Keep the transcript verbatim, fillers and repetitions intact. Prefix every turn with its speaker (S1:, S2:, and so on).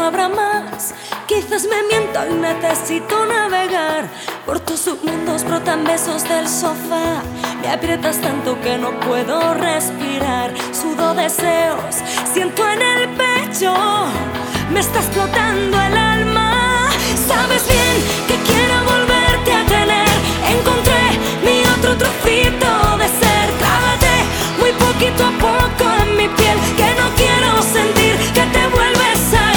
S1: habrá más. Quizás me miento y necesito navegar por tus submundos, brotan besos del sofá. Me aprietas tanto que no puedo respirar. Sudo deseos, siento en el pecho, me está explotando el alma. Sabes bien que